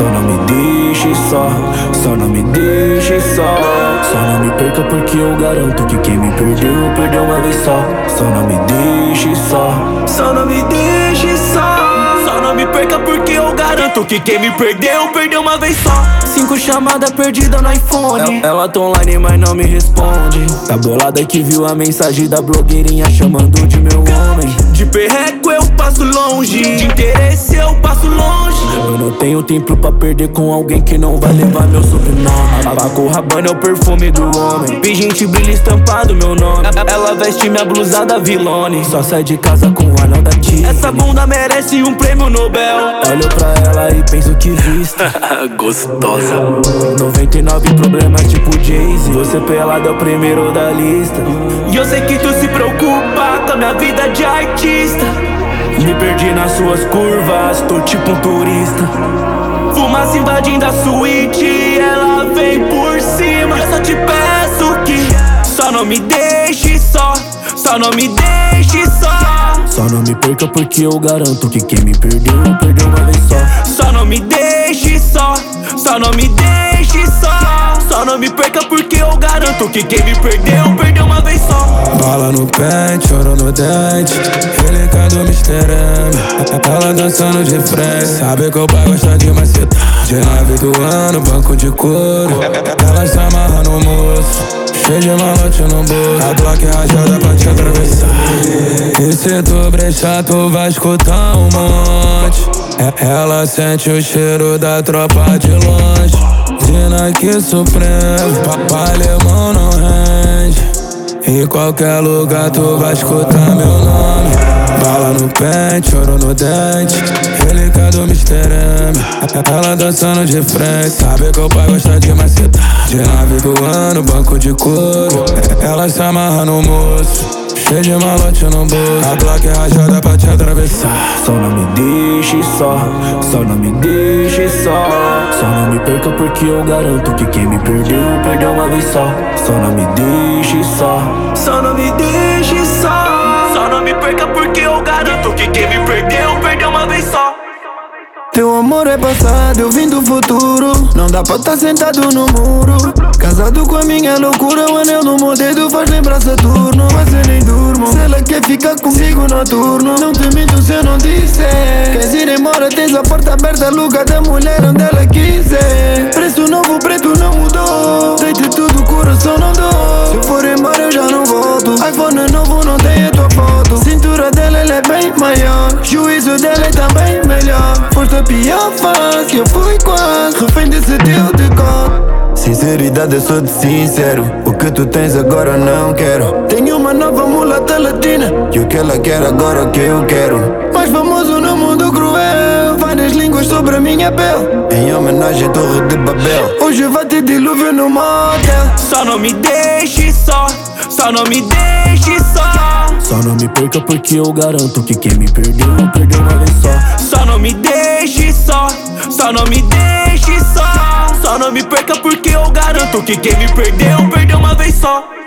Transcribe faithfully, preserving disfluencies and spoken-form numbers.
Só não me deixe só, só não me deixe só. Só não me perca porque eu garanto que quem me perdeu, perdeu uma vez só. Só não me deixe só, só não me deixe só. Só não me perca porque eu garanto que quem me perdeu, perdeu uma vez só. Cinco chamadas perdidas no iPhone. Ela tá online mas não me responde. Tá bolada que viu a mensagem da blogueirinha chamando de meu homem. De perreco eu passo longe, de interesse eu passo longe. Eu não tenho tempo pra perder com alguém que não vai levar meu sobrenome. A Paco Rabanne é o perfume do homem. Pingente brilha estampado meu nome. Ela veste minha blusa da Vilone. Só sai de casa com o anel da tia. Essa bunda merece um prêmio Nobel. Olho pra ela e penso que vista gostosa. Noventa e nove problemas tipo Jay-Z. Você pelado é o primeiro da lista. E eu sei que tu se preocupa com a minha vida de artista. Me perdi nas suas curvas, tô tipo um turista. Fumaça invadindo a suíte, ela vem por cima. Eu só te peço que só não me deixe só, só não me deixe só. Só não me perca porque eu garanto que quem me perdeu, perdeu uma vez só. Só não me deixe só, só não me deixe só. Só não me perca porque eu garanto que quem me perdeu, perdeu uma vez só. Bala no pé, choro no dente, relicado mister M. Ela dançando de frente, sabe que o pai gosta de maceta. De nave do ano, banco de couro. Ela se amarra no moço, cheio de malote no bolso. A Glock rajada pra te atravessar. E se tu brechar, tu vai escutar um monte. Ela sente o cheiro da tropa de longe. Dina que Supremo, alemão não rende. Em qualquer lugar tu vai escutar meu nome. Bala no pé, choro no dente, relicado mister M. Ela dançando de frente, sabe que o pai gosta de macetar. De nave do ano, banco de couro. Ela se amarra no moço, cheio de malote no bolso. A Glock rajada pra te atravessar. Só não me deixe só, só não me deixe só. Só não me perca porque eu garanto que quem me perdeu, perdeu uma vez só. Só não me deixe só, só não me deixe só. Só não me perca porque eu garanto que quem me perdeu, perdeu uma vez só. Teu amor é passado, eu vim do futuro. Não dá pra tá sentado no muro. Casado com a minha loucura, o anel no meu dedo faz lembrar Saturno. Mas eu nem durmo, se ela quer ficar comigo noturno. Não te minto se eu não disser. Queres ir embora, tens a porta aberta, lugar da mulher onde ela quiser. Preço novo, preto não mudou. Deite tudo, coração não dou. Se eu for embora eu já não volto. iPhone novo não tem a tua foto. Cintura dela ela é bem maior, juízo dela é também melhor. Foste a pior fase, eu fui quase refém desse teu decor. Sinceridade, eu sou de sincero. O que tu tens agora eu não quero. Tenho uma nova mulata latina, e o que ela quer agora é o que eu quero. Mais famoso no mundo cruel, várias línguas sobre a minha pele. Em homenagem à Torre de Babel, hoje vai ter dilúvio no motel. Só não me deixe só, só não me deixe só. Só não me perca porque eu garanto que quem me perdeu, perdeu uma vez só. Só não me deixe só, só não me deixe só. Só não me perca porque eu garanto que quem me perdeu, perdeu uma vez só.